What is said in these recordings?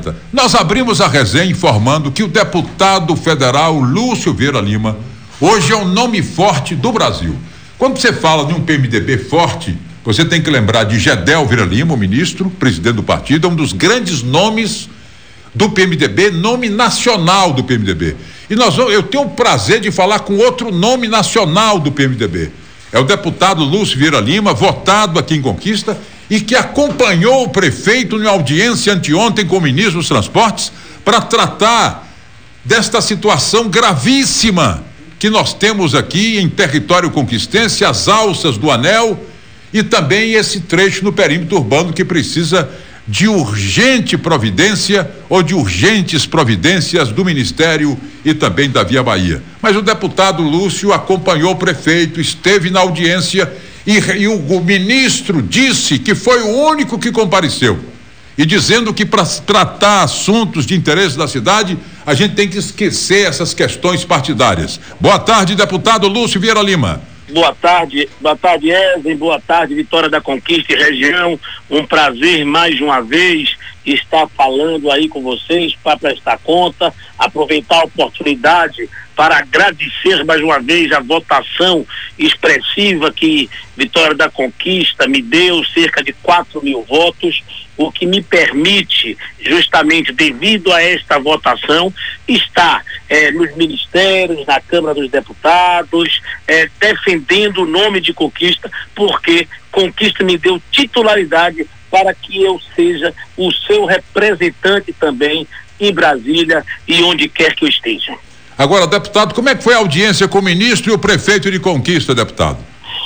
apresenta. Nós abrimos a resenha informando que o deputado federal Lúcio Vieira Lima hoje é um nome forte do Brasil. Quando você fala de um PMDB forte, você tem que lembrar de Gedel Vieira Lima, o ministro, presidente do partido, é um dos grandes nomes do PMDB, nome nacional do PMDB. E eu tenho o prazer de falar com outro nome nacional do PMDB. É o deputado Lúcio Vieira Lima, votado aqui em Conquista e que acompanhou o prefeito em audiência anteontem com o ministro dos Transportes para tratar desta situação gravíssima que nós temos aqui em território conquistense, as alças do Anel e também esse trecho no perímetro urbano que precisa de urgente providência ou de urgentes providências do Ministério e também da Via Bahia. Mas o deputado Lúcio acompanhou o prefeito, esteve na audiência e o ministro disse que foi o único que compareceu. E dizendo que para tratar assuntos de interesse da cidade, a gente tem que esquecer essas questões partidárias. Boa tarde, deputado Lúcio Vieira Lima. Boa tarde, Edson, boa tarde, Vitória da Conquista e região, um prazer mais uma vez estar falando aí com vocês para prestar conta, aproveitar a oportunidade para agradecer mais uma vez a votação expressiva que Vitória da Conquista me deu, cerca de 4.000 votos, o que me permite, justamente devido a esta votação, estar nos ministérios, na Câmara dos Deputados, defendendo o nome de Conquista, porque Conquista me deu titularidade para que eu seja o seu representante também em Brasília e onde quer que eu esteja. Agora, deputado, como é que foi a audiência com o ministro e o prefeito de Conquista, deputado?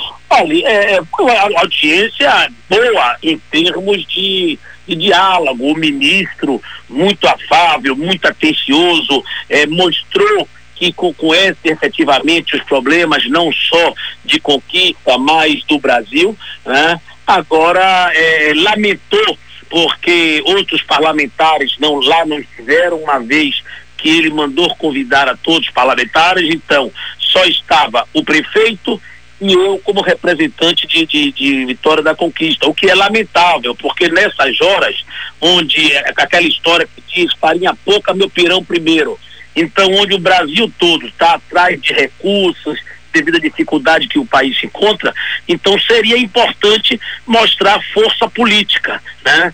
Olha, foi uma audiência boa em termos de diálogo. O ministro, muito afável, muito atencioso, mostrou que conhece efetivamente os problemas não só de Conquista, mas do Brasil, né? Agora, lamentou porque outros parlamentares não estiveram, uma vez que ele mandou convidar a todos os parlamentares, então só estava o prefeito e eu como representante de Vitória da Conquista, o que é lamentável, porque nessas horas, onde aquela história que diz farinha pouca, meu pirão primeiro, então onde o Brasil todo está atrás de recursos, devido à dificuldade que o país se encontra, então seria importante mostrar força política, né?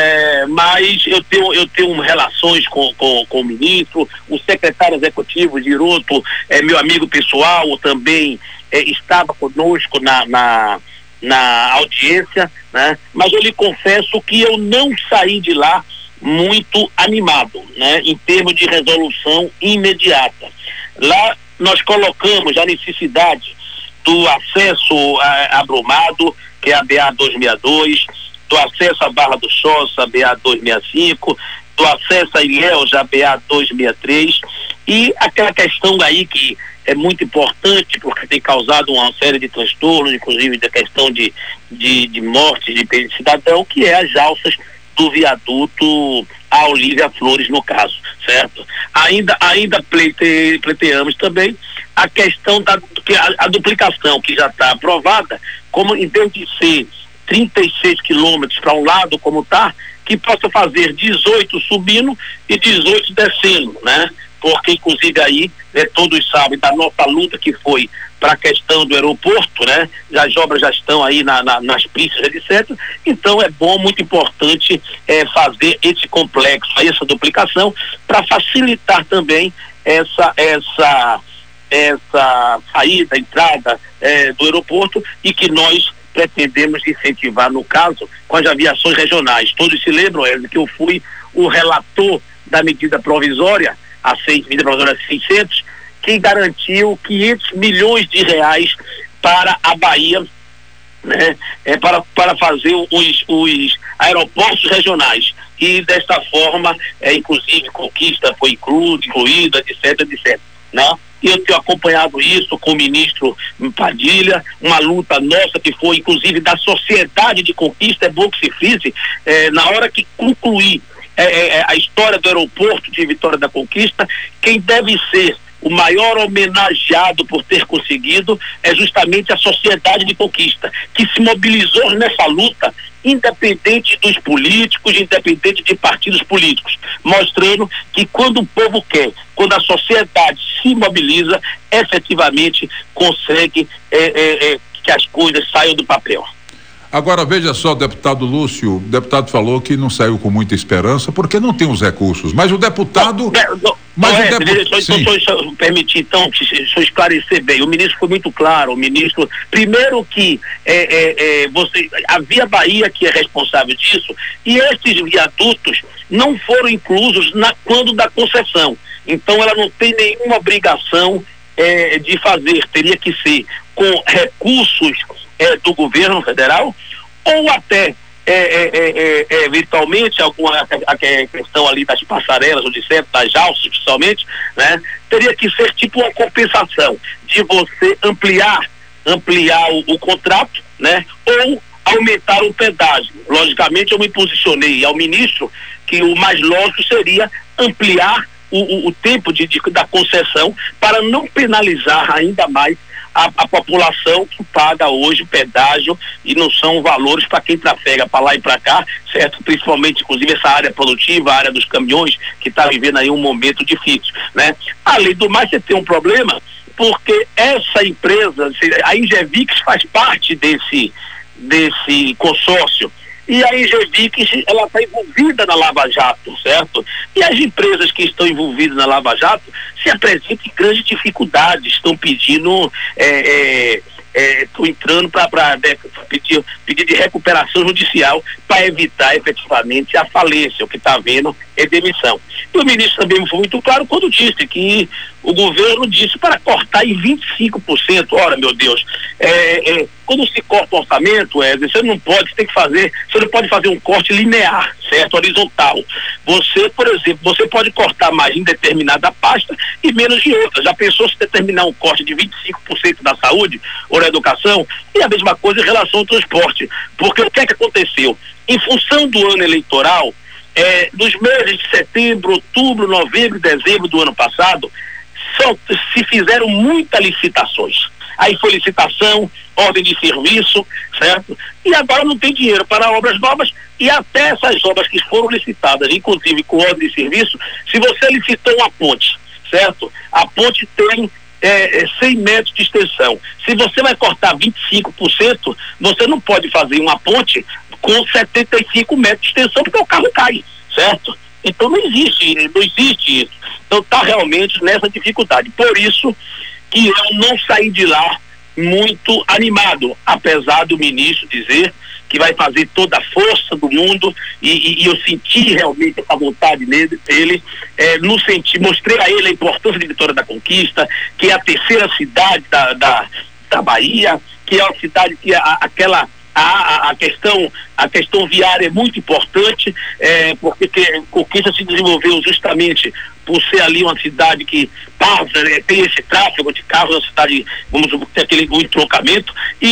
Mas eu tenho relações com o ministro, o secretário executivo Giroto, meu amigo pessoal, também estava conosco na audiência, né? Mas eu lhe confesso que eu não saí de lá muito animado, né? Em termos de resolução imediata. Lá nós colocamos a necessidade do acesso a Brumado, que é a BA 262, do acesso à Barra do Choça, BA 265, do acesso a Ilhéus, a BA 263, e aquela questão aí que é muito importante, porque tem causado uma série de transtornos, inclusive da questão de mortes de cidadão, que é as alças do viaduto a Olívia Flores, no caso, certo? Ainda pleiteamos também a questão a duplicação, que já está aprovada, como em vez de ser 36 quilômetros para um lado, como está, que possa fazer 18 subindo e 18 descendo, né? Porque, inclusive, aí, todos sabem da nossa luta que foi para a questão do aeroporto, né? As obras já estão aí nas pistas, etc. Então, é bom, muito importante fazer esse complexo, essa duplicação, para facilitar também essa saída, entrada do aeroporto, e que nós pretendemos incentivar, no caso, com as aviações regionais. Todos se lembram, Elza, que eu fui o relator da medida provisória, medida provisória 600, que garantiu 500 milhões de reais para a Bahia, né, para fazer os aeroportos regionais. E desta forma, inclusive, Conquista foi incluída, etc. Né? E eu tenho acompanhado isso com o ministro Padilha, uma luta nossa que foi, inclusive, da sociedade de Conquista. É bom que se frise, na hora que concluir a história do aeroporto de Vitória da Conquista, quem deve ser o maior homenageado por ter conseguido é justamente a sociedade de conquista, que se mobilizou nessa luta, independente dos políticos, independente de partidos políticos, mostrando que quando o povo quer, quando a sociedade se mobiliza, efetivamente consegue que as coisas saiam do papel. Agora veja só, deputado Lúcio, o deputado falou que não saiu com muita esperança porque não tem os recursos, mas o deputado... Deixa eu permitir então, deixa eu esclarecer bem. O ministro foi muito claro, o ministro, primeiro que a Via Bahia que é responsável disso, e esses viadutos não foram inclusos quando da concessão, então ela não tem nenhuma obrigação de fazer, teria que ser com recursos do governo federal, ou até eventualmente alguma a questão ali das passarelas, ou de certo, das alças principalmente, né? Teria que ser tipo uma compensação de você ampliar o contrato, né? Ou aumentar o pedágio. Logicamente eu me posicionei ao ministro que o mais lógico seria ampliar o tempo da concessão para não penalizar ainda mais a população que paga hoje pedágio, e não são valores para quem trafega para lá e para cá, certo? Principalmente, inclusive, essa área produtiva, a área dos caminhões, que está vivendo aí um momento difícil, né? Além do mais, você tem um problema, porque essa empresa, a Ingevix faz parte desse consórcio, e a Ingevix, ela está envolvida na Lava Jato, certo? E as empresas que estão envolvidas na Lava Jato se apresentam em grandes dificuldades, estão pedindo, estão entrando para pedir de recuperação judicial para evitar efetivamente a falência. O que está havendo é demissão. E o ministro também foi muito claro quando disse que o governo disse para cortar em 25%. Ora, meu Deus, quando se corta o orçamento, você não pode fazer um corte linear, certo? Horizontal. Você, por exemplo, você pode cortar mais em determinada pasta e menos em outra. Já pensou se determinar um corte de 25% da saúde ou da educação? E a mesma coisa em relação ao transporte. Porque o que é que aconteceu? Em função do ano eleitoral, nos meses de setembro, outubro, novembro e dezembro do ano passado, só se fizeram muitas licitações. Aí foi licitação, ordem de serviço, certo? E agora não tem dinheiro para obras novas, e até essas obras que foram licitadas, inclusive com ordem de serviço, se você licitou uma ponte, certo? A ponte tem 100 metros de extensão. Se você vai cortar 25%, você não pode fazer uma ponte com 75 metros de extensão, porque o carro cai, certo? Então não existe isso. Então está realmente nessa dificuldade. Por isso que eu não saí de lá muito animado, apesar do ministro dizer que vai fazer toda a força do mundo, e eu senti realmente essa vontade dele, mostrei a ele a importância de Vitória da Conquista, que é a terceira cidade da Bahia, que é uma cidade que a questão viária é muito importante, porque Conquista se desenvolveu justamente por ser ali uma cidade que tem esse tráfego de carros, uma cidade, vamos ter o entroncamento,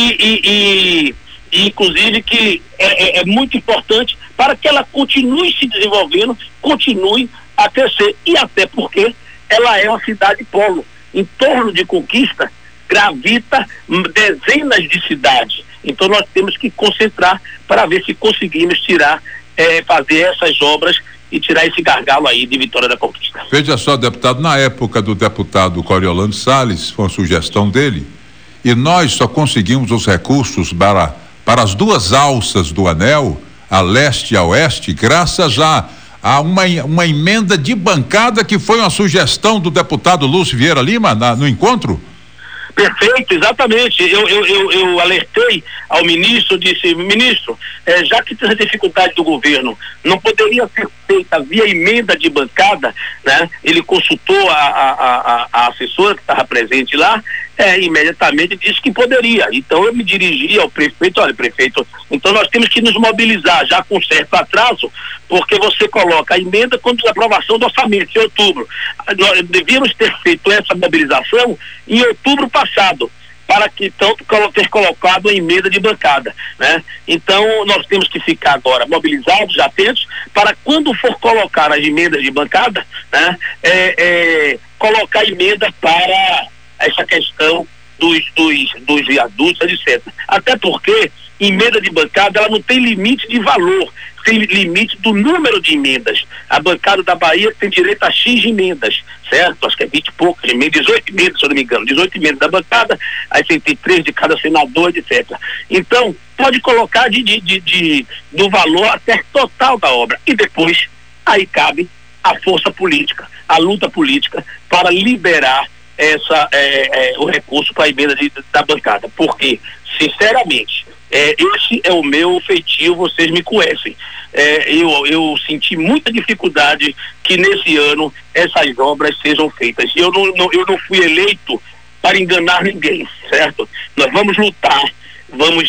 e inclusive que é muito importante para que ela continue se desenvolvendo, continue a crescer, e até porque ela é uma cidade polo. Em torno de Conquista gravita dezenas de cidades. Então nós temos que concentrar para ver se conseguimos fazer essas obras e tirar esse gargalo aí de Vitória da Conquista. Veja só, deputado, na época do deputado Coriolano Salles, foi uma sugestão dele, e nós só conseguimos os recursos para as duas alças do anel, a leste e a oeste, graças a uma emenda de bancada que foi uma sugestão do deputado Lúcio Vieira Lima no encontro. Perfeito, exatamente. Eu alertei ao ministro, disse: ministro, já que tem essa dificuldade do governo, não poderia ser feita via emenda de bancada, né? Ele consultou a assessora que estava presente lá, imediatamente disse que poderia. Então eu me dirigi ao prefeito: olha, prefeito, então nós temos que nos mobilizar já com certo atraso, porque você coloca a emenda quando a aprovação do orçamento, em outubro. Nós devíamos ter feito essa mobilização em outubro passado. para que tanto ter colocado a emenda de bancada, né? Então nós temos que ficar agora mobilizados, atentos, para quando for colocar as emendas de bancada, né? Colocar emenda para essa questão dos viadutos, etc. Até porque emenda de bancada ela não tem limite de valor, tem limite do número de emendas. A bancada da Bahia tem direito a X emendas, certo? Acho que é 20 e poucas emendas, 18 emendas, se eu não me engano, 18 emendas da bancada, aí tem 3 de cada senador, etc. Então, pode colocar do valor até total da obra. E depois, aí cabe a força política, a luta política para liberar o recurso para a emenda da bancada. Porque, sinceramente, esse é o meu feitio, vocês me conhecem. Eu senti muita dificuldade que nesse ano essas obras sejam feitas. Eu não fui eleito para enganar ninguém, certo? Nós vamos lutar, vamos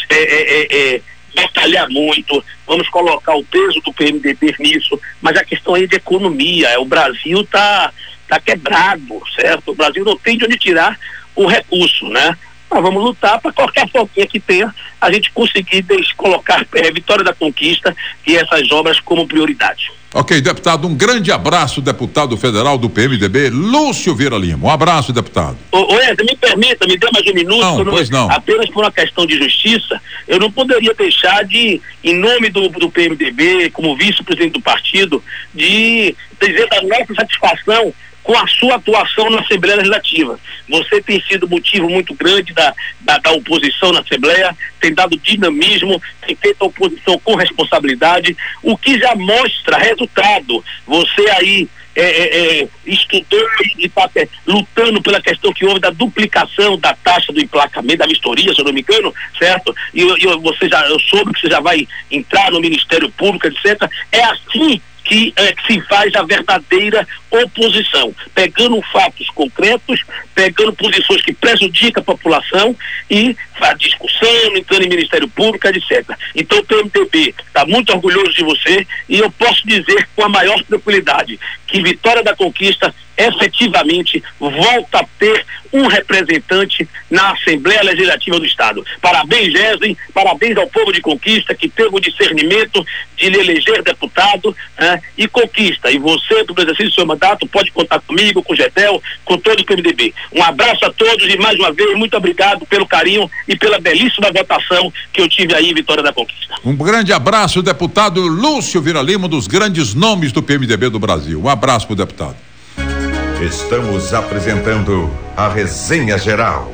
batalhar muito, vamos colocar o peso do PMDB nisso, mas a questão aí é de economia. O Brasil tá quebrado, certo? O Brasil não tem de onde tirar o recurso, né? Nós vamos lutar para qualquer folguinha que tenha, a gente conseguir colocar Vitória da Conquista e essas obras como prioridade. Ok, deputado, um grande abraço, deputado federal do PMDB, Lúcio Vieira Lima. Um abraço, deputado. Wesley, me permita, me dê mais um minuto. Não, pois não. Apenas por uma questão de justiça, eu não poderia deixar de, em nome do PMDB, como vice-presidente do partido, de dizer da nossa satisfação com a sua atuação na Assembleia Legislativa. Você tem sido motivo muito grande da oposição na Assembleia, tem dado dinamismo, tem feito a oposição com responsabilidade, o que já mostra resultado. Você aí estudou e está lutando pela questão que houve da duplicação da taxa do emplacamento, da vistoria, se eu não me engano, certo? E eu soube que você já vai entrar no Ministério Público, etc. É assim que se faz a verdadeira oposição, pegando fatos concretos, pegando posições que prejudicam a população e faz discussão, entrando em Ministério Público, etc. Então o PMDB está muito orgulhoso de você e eu posso dizer com a maior tranquilidade que Vitória da Conquista efetivamente volta a ter um representante na Assembleia Legislativa do Estado. Parabéns, Wesley, parabéns ao povo de Conquista que teve o discernimento de lhe eleger deputado, e conquista. E você, do exercício do seu mandato, pode contar comigo, com o Gedel, com todo o PMDB. Um abraço a todos e mais uma vez, muito obrigado pelo carinho e pela belíssima votação que eu tive aí em Vitória da Conquista. Um grande abraço, deputado Lúcio Vieira Lima, um dos grandes nomes do PMDB do Brasil. Um abraço pro deputado. Estamos apresentando a Resenha Geral.